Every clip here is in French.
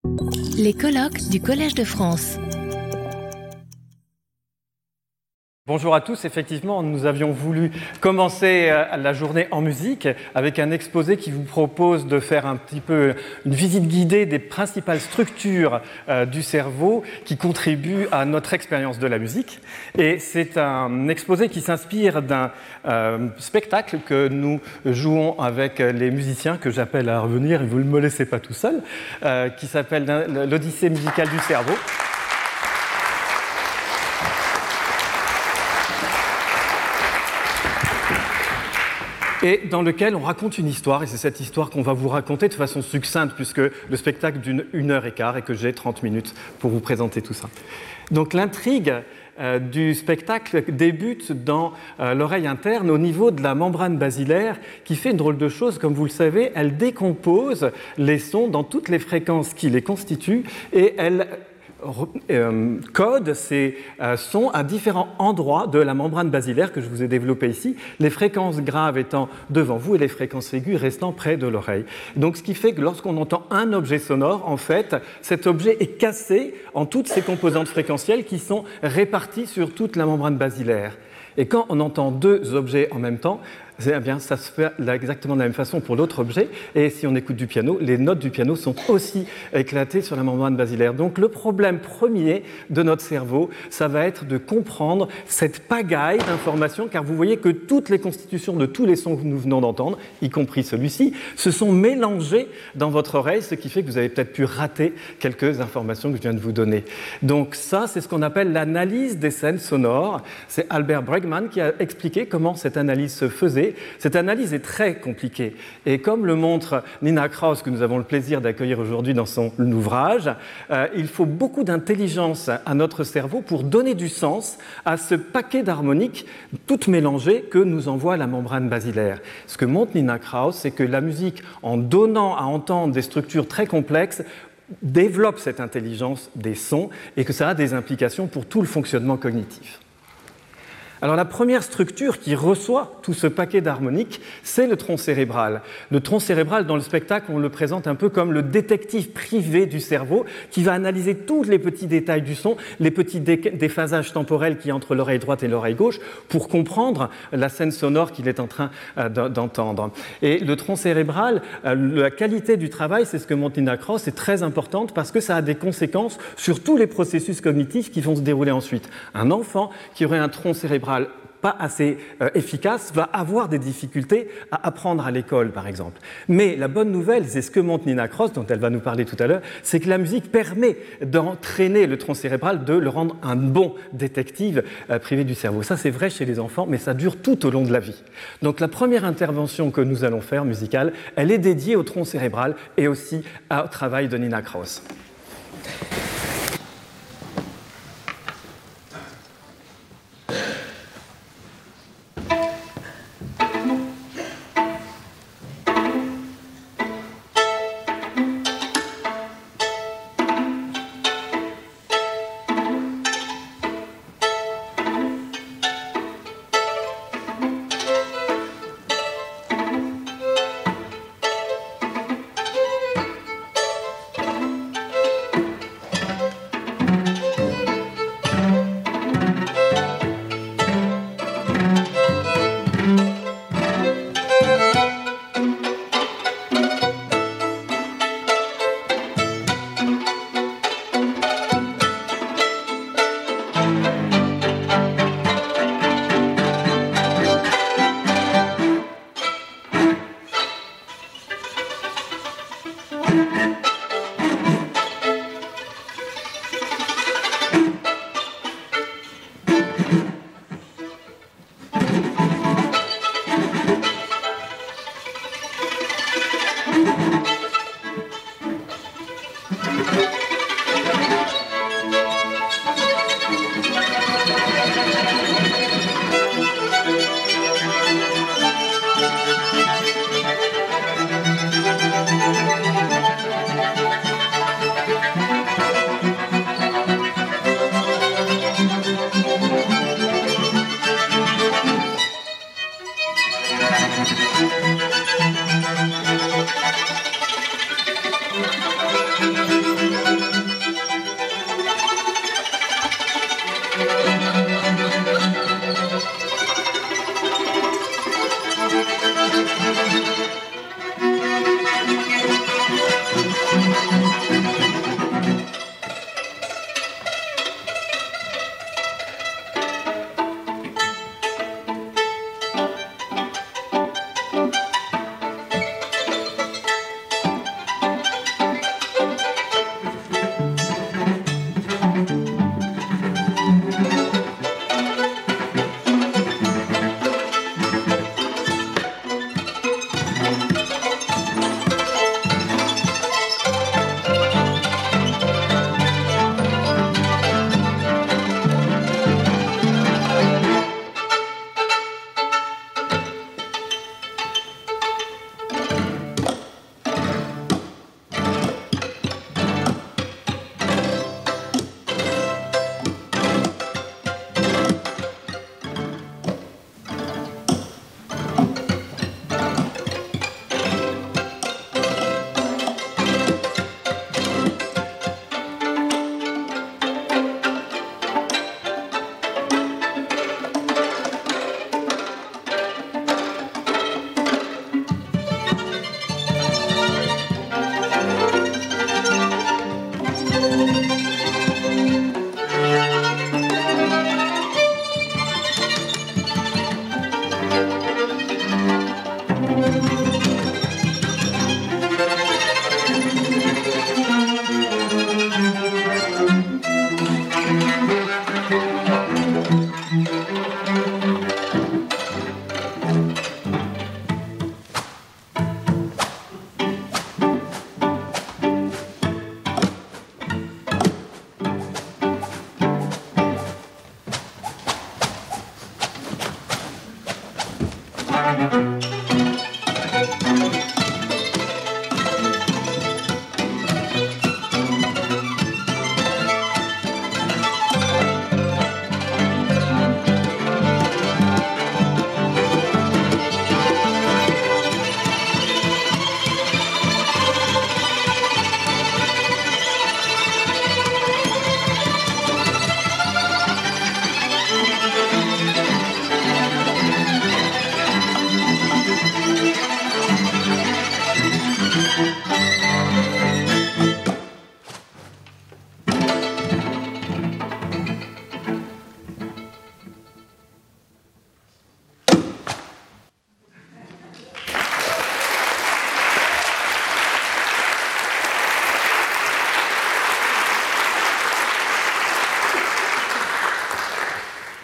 Les colloques du Collège de France. Bonjour à tous, effectivement, nous avions voulu commencer la journée en musique avec un exposé qui vous propose de faire un petit peu une visite guidée des principales structures du cerveau qui contribuent à notre expérience de la musique. Et c'est un exposé qui s'inspire d'un spectacle que nous jouons avec les musiciens, que j'appelle à revenir, et vous ne me laissez pas tout seul, qui s'appelle l'Odyssée musicale du cerveau. Et dans lequel on raconte une histoire, et c'est cette histoire qu'on va vous raconter de façon succincte, puisque le spectacle dure 1h15 et que j'ai 30 minutes pour vous présenter tout ça. Donc l'intrigue du spectacle débute dans l'oreille interne au niveau de la membrane basilaire qui fait une drôle de chose, comme vous le savez, elle décompose les sons dans toutes les fréquences qui les constituent et elle code ces sons à différents endroits de la membrane basilaire que je vous ai développée ici, les fréquences graves étant devant vous et les fréquences aiguës restant près de l'oreille. Donc ce qui fait que lorsqu'on entend un objet sonore, en fait, cet objet est cassé en toutes ses composantes fréquentielles qui sont réparties sur toute la membrane basilaire. Et quand on entend deux objets en même temps, eh bien, ça se fait exactement de la même façon pour l'autre objet. Et si on écoute du piano, les notes du piano sont aussi éclatées sur la membrane basilaire. Donc le problème premier de notre cerveau, ça va être de comprendre cette pagaille d'informations, car vous voyez que toutes les constitutions de tous les sons que nous venons d'entendre, y compris celui-ci, se sont mélangées dans votre oreille, ce qui fait que vous avez peut-être pu rater quelques informations que je viens de vous donner. Donc ça, c'est ce qu'on appelle l'analyse des scènes sonores. C'est Albert Bregman qui a expliqué comment cette analyse se faisait. Cette analyse est très compliquée et comme le montre Nina Kraus, que nous avons le plaisir d'accueillir aujourd'hui dans son ouvrage, il faut beaucoup d'intelligence à notre cerveau pour donner du sens à ce paquet d'harmoniques toutes mélangées que nous envoie la membrane basilaire. Ce que montre Nina Kraus, c'est que la musique, en donnant à entendre des structures très complexes, développe cette intelligence des sons et que ça a des implications pour tout le fonctionnement cognitif. Alors la première structure qui reçoit tout ce paquet d'harmoniques, c'est le tronc cérébral. Le tronc cérébral, dans le spectacle, on le présente un peu comme le détective privé du cerveau qui va analyser tous les petits détails du son, les petits déphasages temporels qu'il y a entre l'oreille droite et l'oreille gauche pour comprendre la scène sonore qu'il est en train d'entendre. Et le tronc cérébral, la qualité du travail, c'est ce que montre Nina Kraus, c'est très importante parce que ça a des conséquences sur tous les processus cognitifs qui vont se dérouler ensuite. Un enfant qui aurait un tronc cérébral pas assez efficace va avoir des difficultés à apprendre à l'école, par exemple. Mais la bonne nouvelle, c'est ce que montre Nina Kraus, dont elle va nous parler tout à l'heure, c'est que la musique permet d'entraîner le tronc cérébral, de le rendre un bon détective privé du cerveau. Ça, c'est vrai chez les enfants, mais ça dure tout au long de la vie. Donc la première intervention que nous allons faire, musicale, elle est dédiée au tronc cérébral et aussi au travail de Nina Kraus.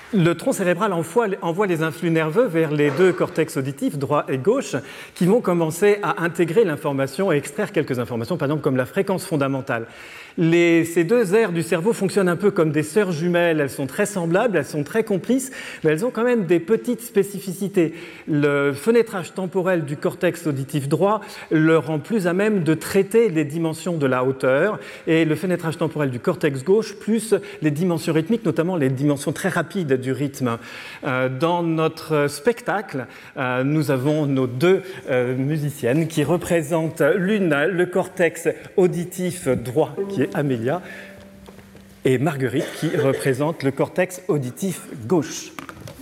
Le tronc cérébral envoie les influx nerveux vers les deux cortex auditifs, droit et gauche, qui vont commencer à intégrer l'information et extraire quelques informations, par exemple comme la fréquence fondamentale. Ces deux aires du cerveau fonctionnent un peu comme des sœurs jumelles. Elles sont très semblables, elles sont très complices, mais elles ont quand même des petites spécificités. Le fenêtrage temporel du cortex auditif droit le rend plus à même de traiter les dimensions de la hauteur, et le fenêtrage temporel du cortex gauche plus les dimensions rythmiques, notamment les dimensions très rapides du rythme. Dans notre spectacle, nous avons nos deux musiciennes qui représentent l'une le cortex auditif droit, qui est Amélia, et Marguerite qui représente le cortex auditif gauche.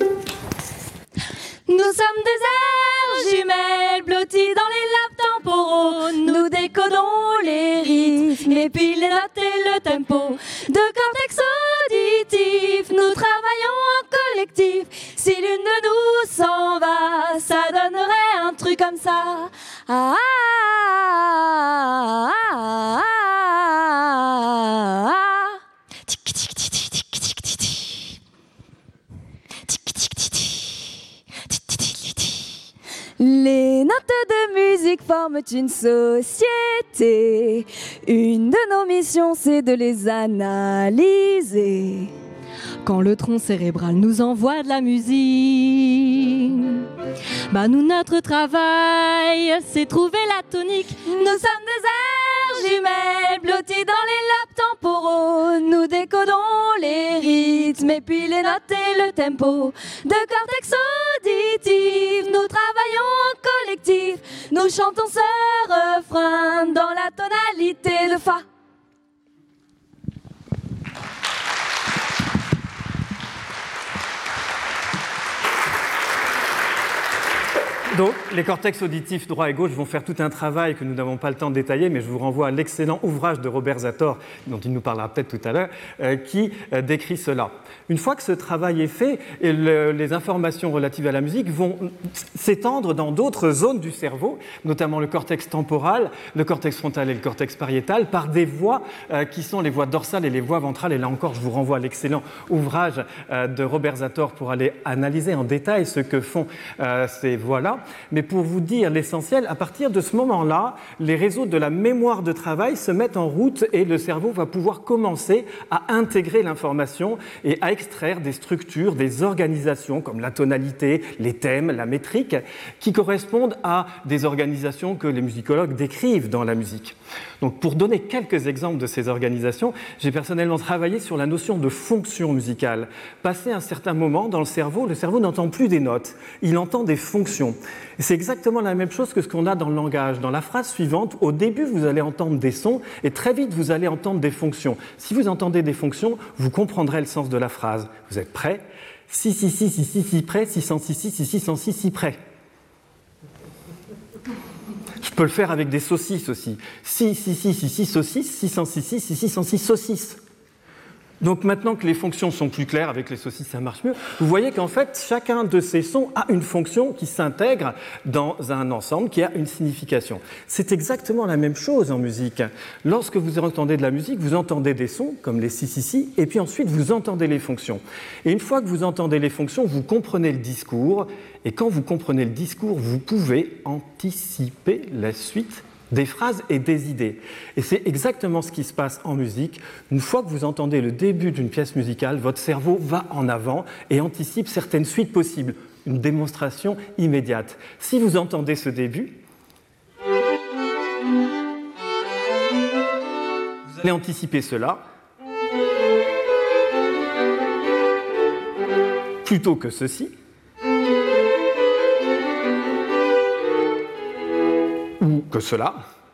Nous sommes des aires jumelles blotties dans les lobes temporaux. Nous décodons les rythmes et puis les notes et le tempo. De cortex auditif, nous travaillons en collectif. Si l'une de nous s'en va, ça donnerait un truc comme ça. Ah, ah, ah, ah, ah, ah. Les notes de musique forment une société. Une de nos missions, c'est de les analyser. Quand le tronc cérébral nous envoie de la musique, nous, notre travail, c'est trouver la tonique. Nous sommes des aires jumelles blotties dans les lobes temporaux. Nous décodons les rythmes et puis les notes et le tempo. De cortex auditif, nous travaillons en collectif. Nous chantons ce refrain dans la tonalité de Fa. Donc, les cortex auditifs droit et gauche vont faire tout un travail que nous n'avons pas le temps de détailler, mais je vous renvoie à l'excellent ouvrage de Robert Zator, dont il nous parlera peut-être tout à l'heure, qui décrit cela. Une fois que ce travail est fait, les informations relatives à la musique vont s'étendre dans d'autres zones du cerveau, notamment le cortex temporal, le cortex frontal et le cortex pariétal, par des voies qui sont les voies dorsales et les voies ventrales. Et là encore, je vous renvoie à l'excellent ouvrage de Robert Zator pour aller analyser en détail ce que font ces voies-là. Mais pour vous dire l'essentiel, à partir de ce moment-là, les réseaux de la mémoire de travail se mettent en route et le cerveau va pouvoir commencer à intégrer l'information et à extraire des structures, des organisations comme la tonalité, les thèmes, la métrique, qui correspondent à des organisations que les musicologues décrivent dans la musique. Donc, pour donner quelques exemples de ces organisations, j'ai personnellement travaillé sur la notion de fonction musicale. Passé un certain moment dans le cerveau n'entend plus des notes, il entend des fonctions. Et c'est exactement la même chose que ce qu'on a dans le langage. Dans la phrase suivante, au début, vous allez entendre des sons et très vite, vous allez entendre des fonctions. Si vous entendez des fonctions, vous comprendrez le sens de la phrase. Vous êtes prêts ? Si, prêt, 606, si prêt. Je peux le faire avec des saucisses aussi. Si, saucisses, 606, saucisses. Donc maintenant que les fonctions sont plus claires, avec les saucisses ça marche mieux, vous voyez qu'en fait chacun de ces sons a une fonction qui s'intègre dans un ensemble qui a une signification. C'est exactement la même chose en musique. Lorsque vous entendez de la musique, vous entendez des sons comme les si, et puis ensuite vous entendez les fonctions. Et une fois que vous entendez les fonctions, vous comprenez le discours, et quand vous comprenez le discours, vous pouvez anticiper la suite des phrases et des idées. Et c'est exactement ce qui se passe en musique. Une fois que vous entendez le début d'une pièce musicale, votre cerveau va en avant et anticipe certaines suites possibles. Une démonstration immédiate. Si vous entendez ce début, vous allez anticiper cela plutôt que ceci. Ou que cela,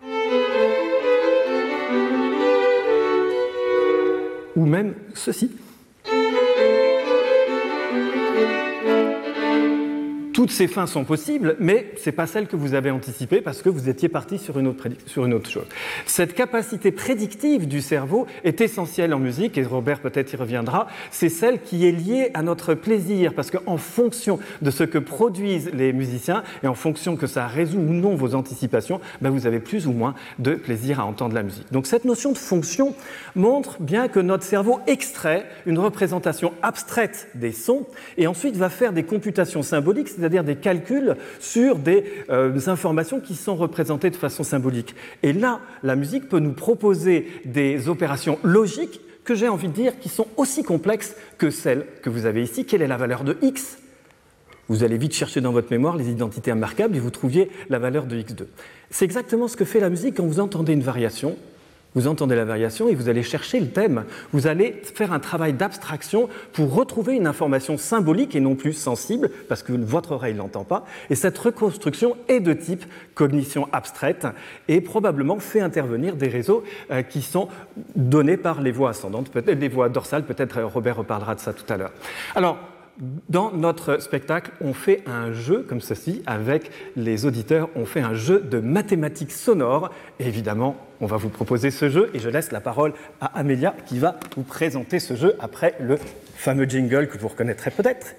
ou même ceci. Toutes ces fins sont possibles, mais ce n'est pas celle que vous avez anticipée parce que vous étiez parti sur une autre chose. Cette capacité prédictive du cerveau est essentielle en musique, et Robert peut-être y reviendra, c'est celle qui est liée à notre plaisir, parce qu'en fonction de ce que produisent les musiciens, et en fonction que ça résout ou non vos anticipations, vous avez plus ou moins de plaisir à entendre la musique. Donc cette notion de fonction montre bien que notre cerveau extrait une représentation abstraite des sons, et ensuite va faire des computations symboliques, c'est-à-dire des calculs sur des informations qui sont représentées de façon symbolique. Et là, la musique peut nous proposer des opérations logiques que j'ai envie de dire qui sont aussi complexes que celles que vous avez ici. Quelle est la valeur de x ? Vous allez vite chercher dans votre mémoire les identités immarquables et vous trouviez la valeur de x2. C'est exactement ce que fait la musique quand vous entendez une variation. Vous entendez la variation et vous allez chercher le thème. Vous allez faire un travail d'abstraction pour retrouver une information symbolique et non plus sensible, parce que votre oreille ne l'entend pas. Et cette reconstruction est de type cognition abstraite et probablement fait intervenir des réseaux qui sont donnés par les voies ascendantes, peut-être les voies dorsales, peut-être Robert reparlera de ça tout à l'heure. Alors, dans notre spectacle, on fait un jeu comme ceci avec les auditeurs, on fait un jeu de mathématiques sonores. Et évidemment, on va vous proposer ce jeu et je laisse la parole à Amélia qui va vous présenter ce jeu après le fameux jingle que vous reconnaîtrez peut-être.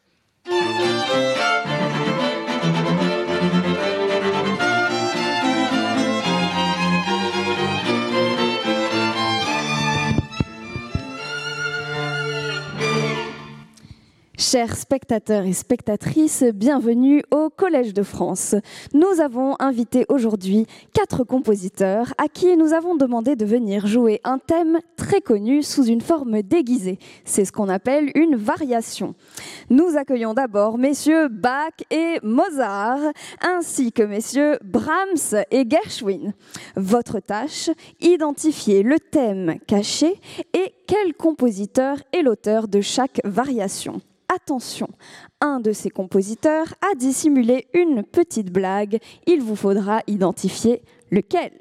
Chers spectateurs et spectatrices, bienvenue au Collège de France. Nous avons invité aujourd'hui 4 compositeurs à qui nous avons demandé de venir jouer un thème très connu sous une forme déguisée. C'est ce qu'on appelle une variation. Nous accueillons d'abord messieurs Bach et Mozart, ainsi que messieurs Brahms et Gershwin. Votre tâche, identifier le thème caché et quel compositeur est l'auteur de chaque variation. Attention, un de ces compositeurs a dissimulé une petite blague. Il vous faudra identifier lequel.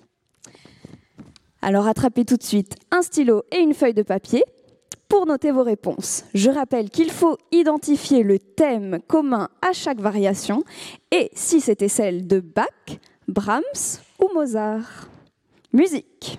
Alors attrapez tout de suite un stylo et une feuille de papier pour noter vos réponses. Je rappelle qu'il faut identifier le thème commun à chaque variation et si c'était celle de Bach, Brahms ou Mozart. Musique.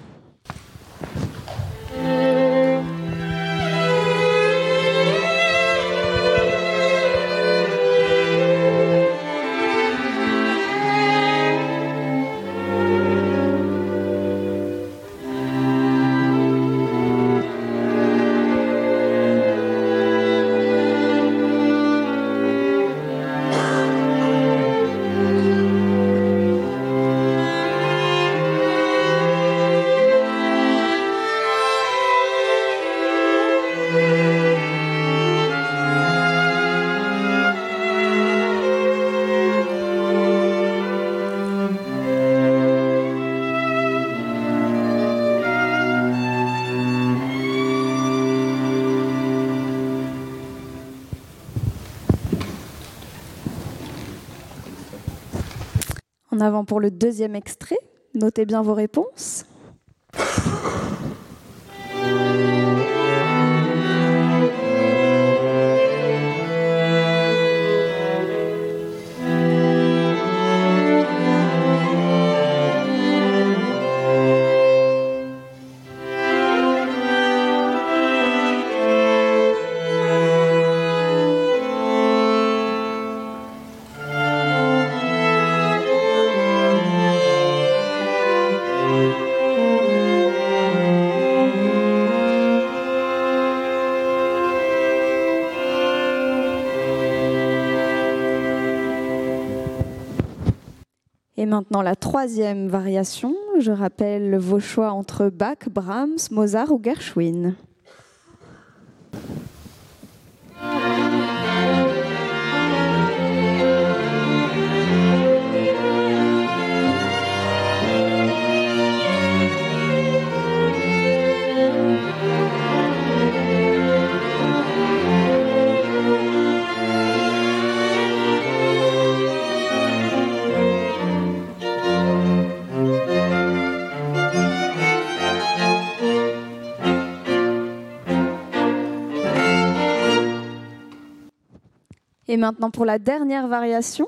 En avant pour le deuxième extrait, notez bien vos réponses. Et maintenant la troisième variation, je rappelle vos choix entre Bach, Brahms, Mozart ou Gershwin. Et maintenant pour la dernière variation.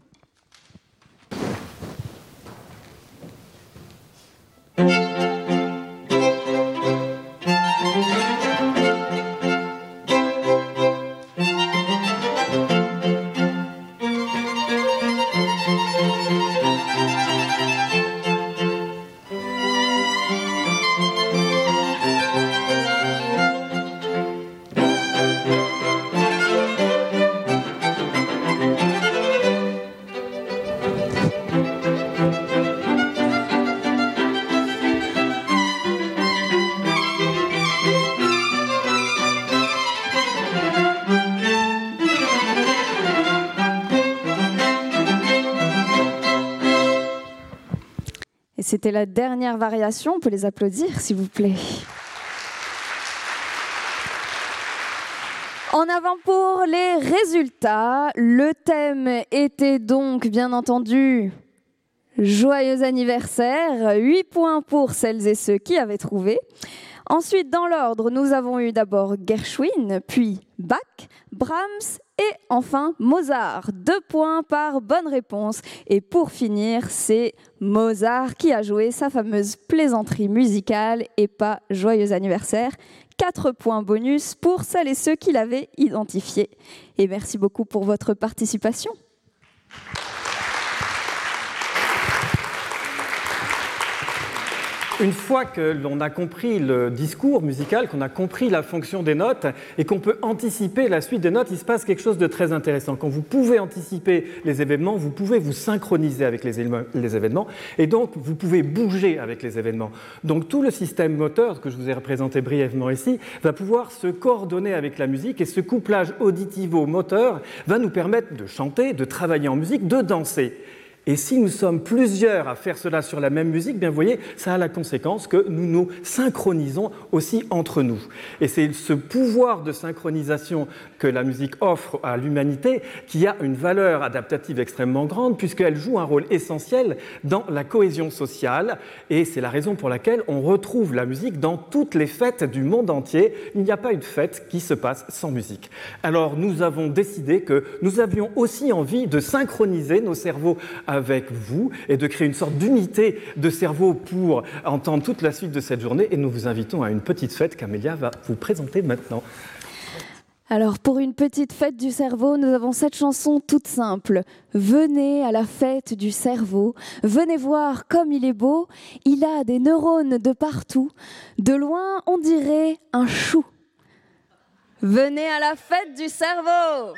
Et c'était la dernière variation, on peut les applaudir s'il vous plaît. En avant pour les résultats, le thème était donc bien entendu joyeux anniversaire, 8 points pour celles et ceux qui avaient trouvé. Ensuite, dans l'ordre, nous avons eu d'abord Gershwin, puis Bach, Brahms et enfin Mozart. 2 points par bonne réponse. Et pour finir, c'est Mozart qui a joué sa fameuse plaisanterie musicale et pas joyeux anniversaire. 4 points bonus pour celles et ceux qui l'avaient identifié. Et merci beaucoup pour votre participation. Une fois que l'on a compris le discours musical, qu'on a compris la fonction des notes et qu'on peut anticiper la suite des notes, il se passe quelque chose de très intéressant. Quand vous pouvez anticiper les événements, vous pouvez vous synchroniser avec les événements et donc vous pouvez bouger avec les événements. Donc tout le système moteur que je vous ai représenté brièvement ici va pouvoir se coordonner avec la musique et ce couplage auditivo-moteur va nous permettre de chanter, de travailler en musique, de danser. Et si nous sommes plusieurs à faire cela sur la même musique, bien vous voyez, ça a la conséquence que nous nous synchronisons aussi entre nous. Et c'est ce pouvoir de synchronisation que la musique offre à l'humanité qui a une valeur adaptative extrêmement grande puisqu'elle joue un rôle essentiel dans la cohésion sociale. Et c'est la raison pour laquelle on retrouve la musique dans toutes les fêtes du monde entier. Il n'y a pas une fête qui se passe sans musique. Alors nous avons décidé que nous avions aussi envie de synchroniser nos cerveaux avec vous et de créer une sorte d'unité de cerveau pour entendre toute la suite de cette journée. Et nous vous invitons à une petite fête qu'Amélia va vous présenter maintenant. Alors, pour une petite fête du cerveau, nous avons cette chanson toute simple. Venez à la fête du cerveau, venez voir comme il est beau, il a des neurones de partout. De loin, on dirait un chou. Venez à la fête du cerveau!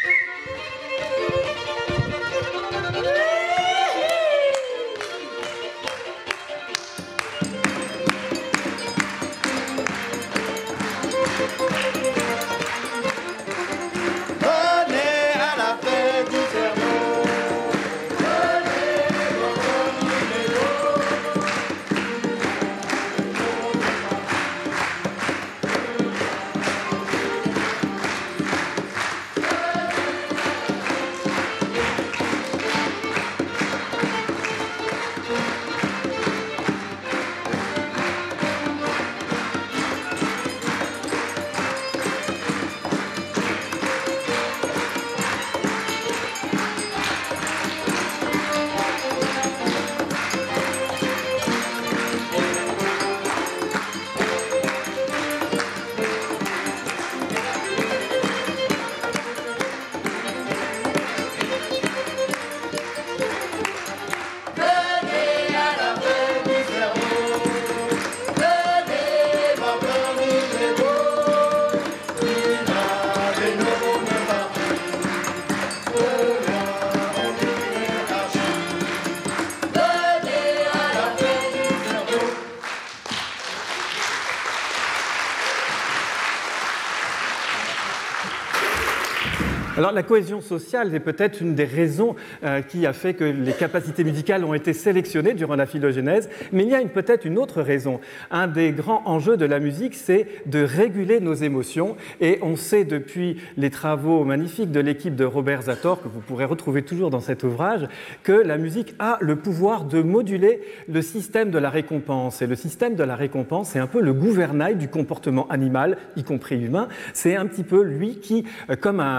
Alors la cohésion sociale est peut-être une des raisons qui a fait que les capacités musicales ont été sélectionnées durant la phylogénèse, mais il y a peut-être une autre raison. Un des grands enjeux de la musique, c'est de réguler nos émotions et on sait depuis les travaux magnifiques de l'équipe de Robert Zator, que vous pourrez retrouver toujours dans cet ouvrage, que la musique a le pouvoir de moduler le système de la récompense. Et le système de la récompense, c'est un peu le gouvernail du comportement animal, y compris humain. C'est un petit peu lui qui, comme un gouvernail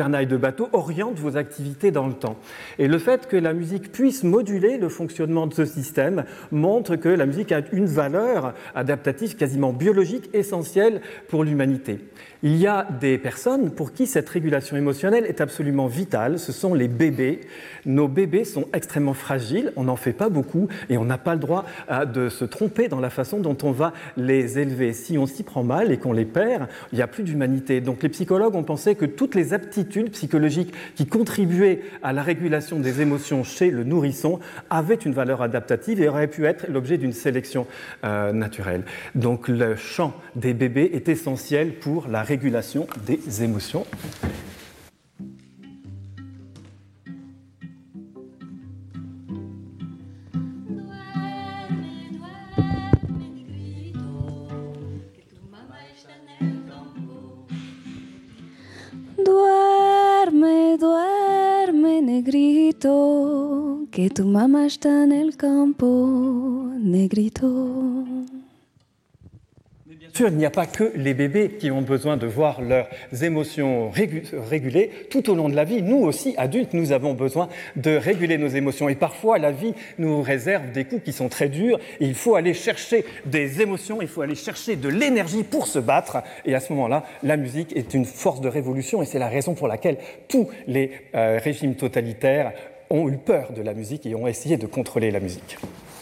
gouvernail de bateau oriente vos activités dans le temps. Et le fait que la musique puisse moduler le fonctionnement de ce système montre que la musique a une valeur adaptative quasiment biologique essentielle pour l'humanité. Il y a des personnes pour qui cette régulation émotionnelle est absolument vitale, ce sont les bébés. Nos bébés sont extrêmement fragiles, on n'en fait pas beaucoup et on n'a pas le droit de se tromper dans la façon dont on va les élever. Si on s'y prend mal et qu'on les perd, il n'y a plus d'humanité. Donc les psychologues ont pensé que toutes les aptitudes psychologiques qui contribuaient à la régulation des émotions chez le nourrisson avaient une valeur adaptative et auraient pu être l'objet d'une sélection naturelle. Donc le chant des bébés est essentiel pour la régulation des émotions. Duerme, duerme, negrito, que tu mamá está en el campo, negrito. Bien sûr, il n'y a pas que les bébés qui ont besoin de voir leurs émotions régulées. Tout au long de la vie, nous aussi, adultes, nous avons besoin de réguler nos émotions. Et parfois, la vie nous réserve des coups qui sont très durs. Et il faut aller chercher des émotions, il faut aller chercher de l'énergie pour se battre. Et à ce moment-là, la musique est une force de révolution. Et c'est la raison pour laquelle tous les régimes totalitaires ont eu peur de la musique et ont essayé de contrôler la musique.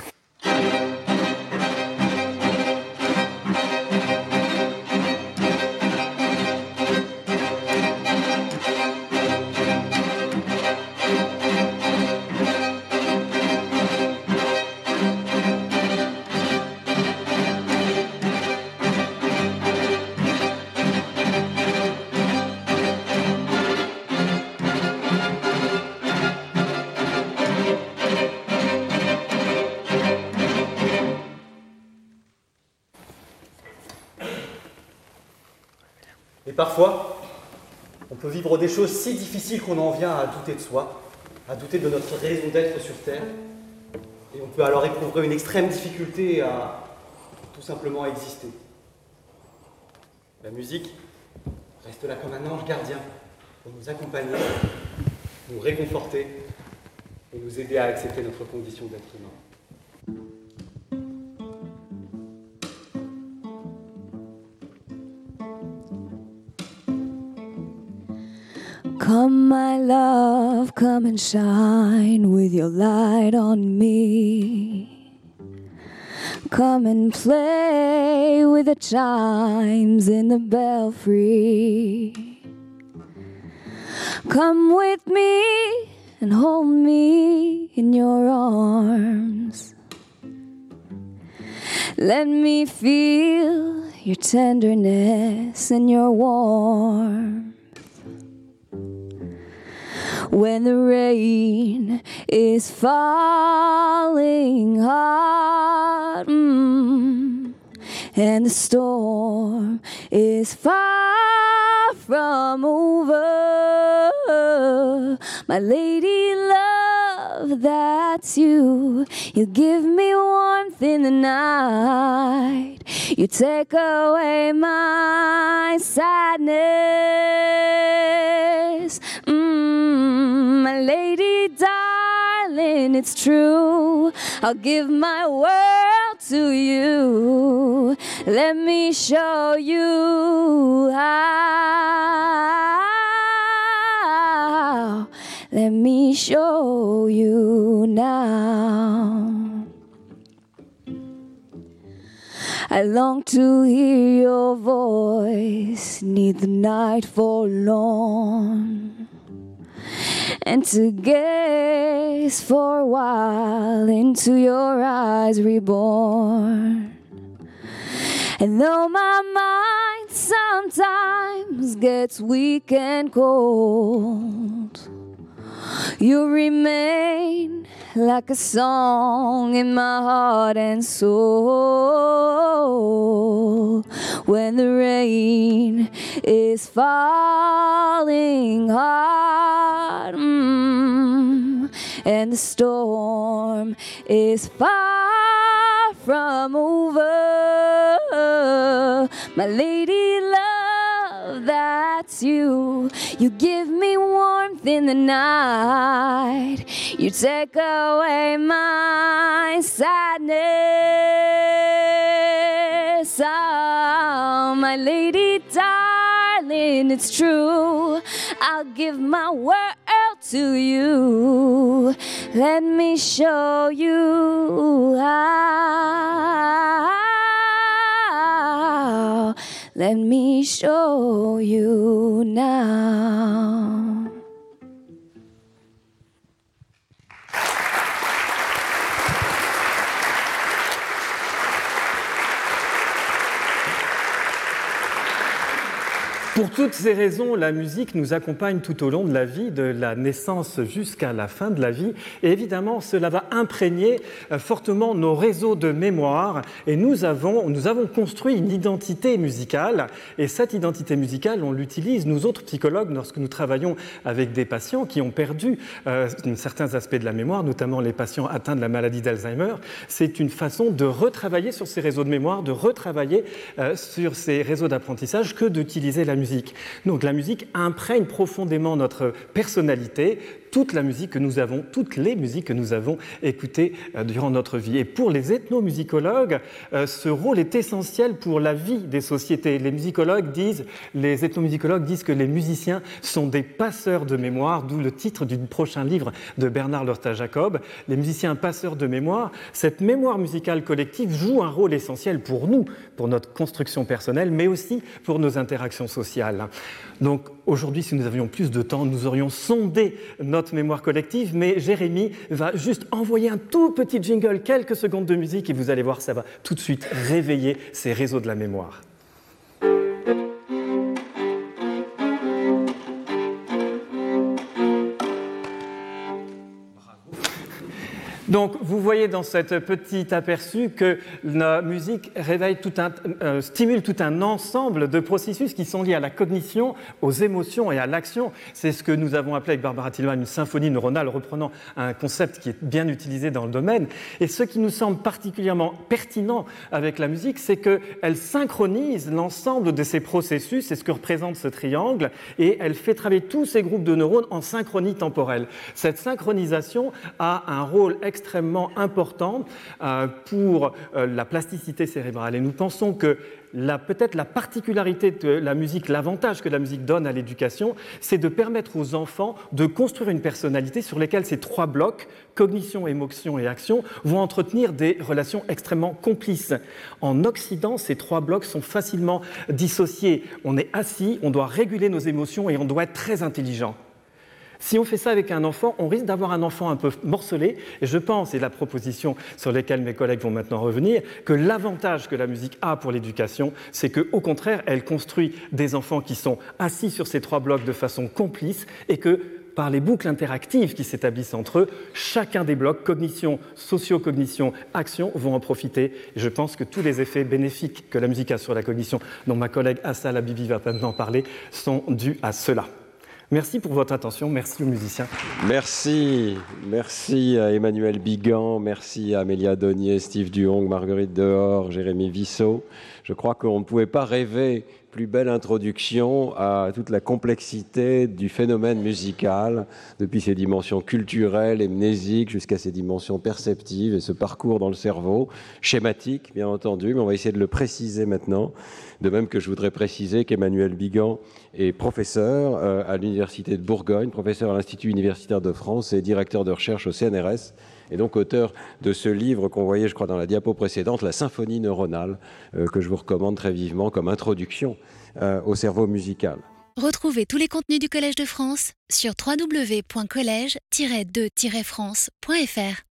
Et parfois, on peut vivre des choses si difficiles qu'on en vient à douter de soi, à douter de notre raison d'être sur Terre. Et on peut alors éprouver une extrême difficulté à tout simplement exister. La musique reste là comme un ange gardien pour nous accompagner, nous réconforter et nous aider à accepter notre condition d'être humain. Come, my love, come and shine with your light on me. Come and play with the chimes in the belfry. Come with me and hold me in your arms. Let me feel your tenderness and your warmth. When the rain is falling hard, and the storm is far from over, my lady love, that's you. You give me warmth in the night. You take away my sadness. My lady darling, it's true. I'll give my world to you. Let me show you how. Let me show you now. I long to hear your voice, need the night for long, and to gaze for a while into your eyes reborn. And though my mind sometimes gets weak and cold, you remain like a song in my heart and soul. When the rain is falling hard, and the storm is far from over, my lady love, that's you. You give me warmth in the night. You take away my sadness. Oh, my lady darling, it's true. I'll give my world to you. Let me show you how. Let me show you now. Pour toutes ces raisons, la musique nous accompagne tout au long de la vie, de la naissance jusqu'à la fin de la vie. Et évidemment, cela va imprégner fortement nos réseaux de mémoire. Et nous avons construit une identité musicale. Et cette identité musicale, on l'utilise, nous autres psychologues, lorsque nous travaillons avec des patients qui ont perdu certains aspects de la mémoire, notamment les patients atteints de la maladie d'Alzheimer. C'est une façon de retravailler sur ces réseaux de mémoire, de retravailler sur ces réseaux d'apprentissage que d'utiliser la musique. Donc la musique imprègne profondément notre personnalité, toutes les musiques que nous avons écoutées durant notre vie. Et pour les ethnomusicologues, ce rôle est essentiel pour la vie des sociétés. Les ethnomusicologues disent que les musiciens sont des passeurs de mémoire, d'où le titre du prochain livre de Bernard Lorta-Jacob, les musiciens passeurs de mémoire. Cette mémoire musicale collective joue un rôle essentiel pour nous, pour notre construction personnelle, mais aussi pour nos interactions sociales. Donc aujourd'hui, si nous avions plus de temps, nous aurions sondé notre mémoire collective, mais Jérémy va juste envoyer un tout petit jingle, quelques secondes de musique, et vous allez voir, ça va tout de suite réveiller ces réseaux de la mémoire. Donc, vous voyez dans cet petit aperçu que la musique stimule tout un ensemble de processus qui sont liés à la cognition, aux émotions et à l'action. C'est ce que nous avons appelé avec Barbara Tillman une symphonie neuronale, reprenant un concept qui est bien utilisé dans le domaine. Et ce qui nous semble particulièrement pertinent avec la musique, c'est qu'elle synchronise l'ensemble de ces processus, c'est ce que représente ce triangle, et elle fait travailler tous ces groupes de neurones en synchronie temporelle. Cette synchronisation a un rôle extrêmement important pour la plasticité cérébrale. Et nous pensons que peut-être la particularité de la musique, l'avantage que la musique donne à l'éducation, c'est de permettre aux enfants de construire une personnalité sur laquelle ces trois blocs, cognition, émotion et action, vont entretenir des relations extrêmement complices. En Occident, ces trois blocs sont facilement dissociés. On est assis, on doit réguler nos émotions et on doit être très intelligent. Si on fait ça avec un enfant, on risque d'avoir un enfant un peu morcelé. Et je pense, et la proposition sur laquelle mes collègues vont maintenant revenir, que l'avantage que la musique a pour l'éducation, c'est qu'au contraire, elle construit des enfants qui sont assis sur ces trois blocs de façon complice et que, par les boucles interactives qui s'établissent entre eux, chacun des blocs, cognition, socio-cognition, action, vont en profiter. Et je pense que tous les effets bénéfiques que la musique a sur la cognition, dont ma collègue Assal Habibi va maintenant parler, sont dus à cela. Merci pour votre attention, merci aux musiciens. Merci à Emmanuel Bigan, merci à Amélia Donnier, Steve Duhong, Marguerite Dehors, Jérémy Vissot. Je crois qu'on ne pouvait pas rêver plus belle introduction à toute la complexité du phénomène musical, depuis ses dimensions culturelles et mnésiques jusqu'à ses dimensions perceptives et ce parcours dans le cerveau, schématique bien entendu, mais on va essayer de le préciser maintenant. De même que je voudrais préciser qu'Emmanuel Bigan est professeur à l'Université de Bourgogne, professeur à l'Institut universitaire de France et directeur de recherche au CNRS, et donc auteur de ce livre qu'on voyait, je crois, dans la diapo précédente, La symphonie neuronale, que je vous recommande très vivement comme introduction au cerveau musical. Retrouvez tous les contenus du Collège de France sur www.college-2-france.fr.